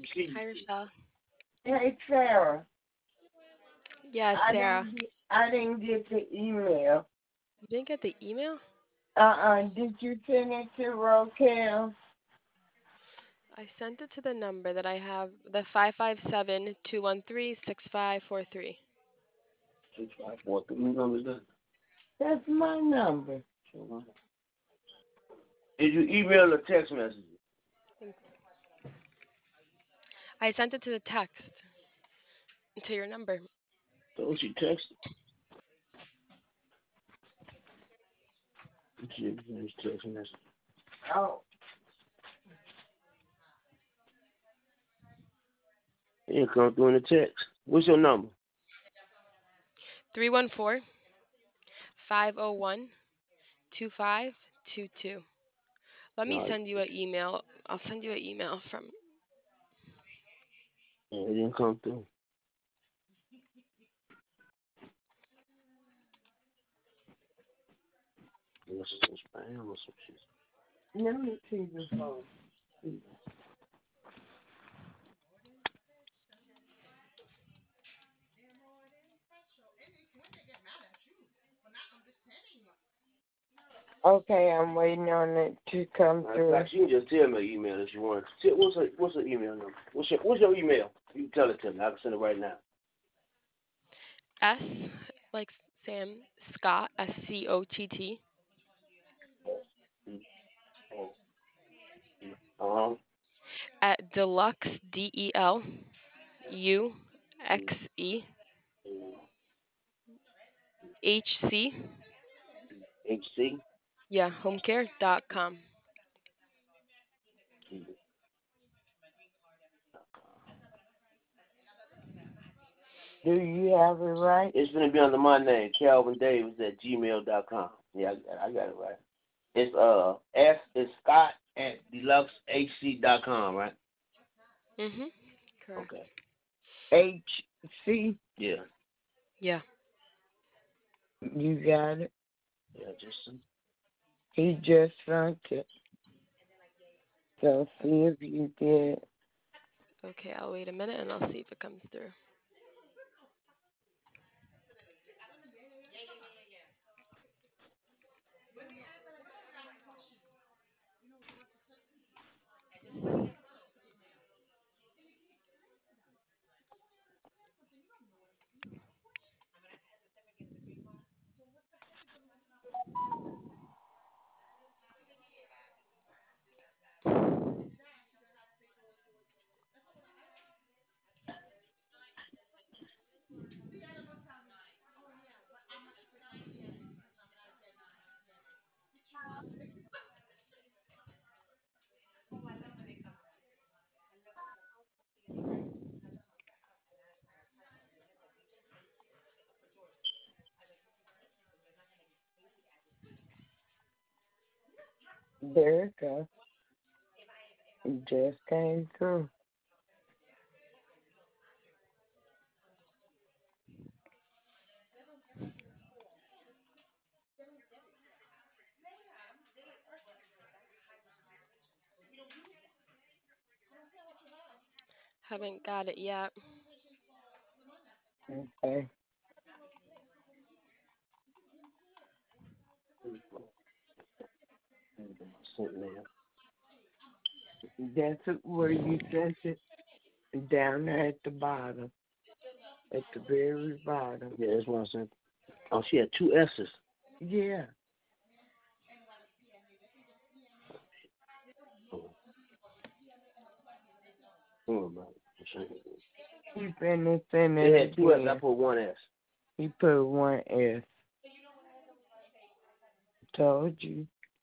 Hi, Rochelle. Hey, Sarah. Yes, Sarah. I didn't get the email. You didn't get the email? Did you send it to Roquel? I sent it to the number that I have, the 557-213-6543. 654. Whose number is that? That's my number. Did you email or text message? I sent it to the text, to your number. So she texted. She text message. Oh, It come through in the text. What's your number? 314-501-2522. Let me No, send you an email. I'll send you an email from. it didn't come through. What's some spam or some shit? let me see the phone. Okay, I'm waiting on it to come through. Like, she can just tell me an email if she wants. What's her email number? What's your email? You can tell it to me. I can send it right now. S, like Sam, Scott, SCOTT, Uh-huh. at Deluxe, DELUXE, HC, HC. yeah, homecare.com. Do you have it right? It's gonna be under my name, Calvin Davis at gmail.com. Yeah, I got it right. It's it's Scott at deluxehc.com, right? Mhm. Correct. Okay. HC, Yeah. Yeah. you got it. Yeah, just He just sent it. So see if you get it. Okay, I'll wait a minute and I'll see if it comes through. There it goes. It just came through. Haven't got it yet. Okay. sitting there. That's where you sent it. Down there at the bottom. At the very bottom. Yeah, that's what I said. Oh, she had two S's. Yeah. Oh, hold on, man. He finished sending It it had two S's. I again. put one S. He put one S. Told you.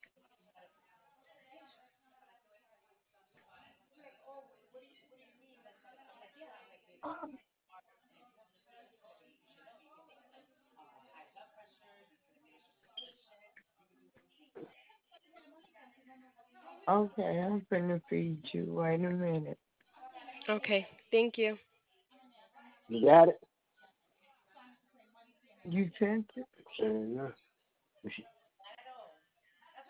Okay, I'm finna feed you. Wait a minute. Okay, thank you. You got it? You sent it? Saying no.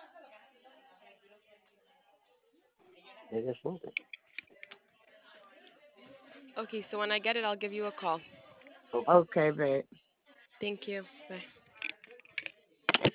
Yeah, that's something. Okay, so when I get it, I'll give you a call. Okay. Okay, babe. Thank you. Bye.